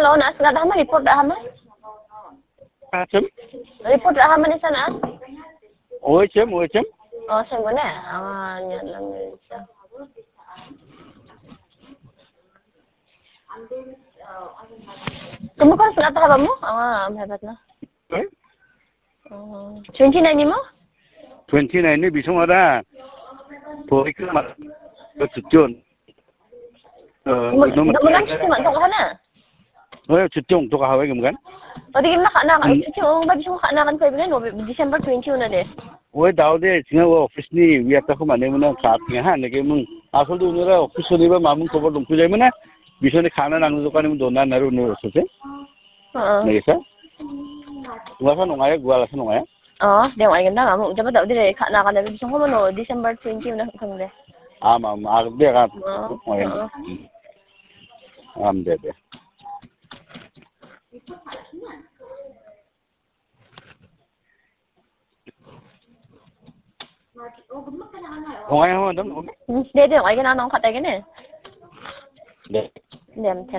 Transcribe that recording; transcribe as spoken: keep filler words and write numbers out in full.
lo na sa hama report dah hama. Macam? Report dah hama ni sana. O H M, O H M. Oh, saya mana? Ah, yan lang siya. Kamu kan sudah tahu kamu? Ah, hebat na. Eh? Oh, twenty-nine ni mo? twenty-nine ni bisung ada. Pokoknya mat. Betul. Eh, nomor. Kamu cuci mak kau kana? Oh, cuci untuk kau awak kan? Oh, di mana nak nak cuci orang bagi semua nak kan kau bilang December twenty una deh. Oh, dah deh. Cina office ni, biar tak kau mana mana kat ni ha. Nak kemung. Asal tu ni lah office ni bah mamun cover dong tu jadi mana? Bisa ni khana nang tu kan ni dona naru naru sese. Oo. Nggak bisa? Gua kan nungaya, gua alasan nungaya. Oo, dia mau ingin dah, mau coba tak dia nak nak ada bisa kau mana December twenty una kau deh. Am am, agak dia kan. Oo. Am dia dia. Nungaya ho dong. Dia dia mau ingin anak kau tak ingin eh? Dia. Dia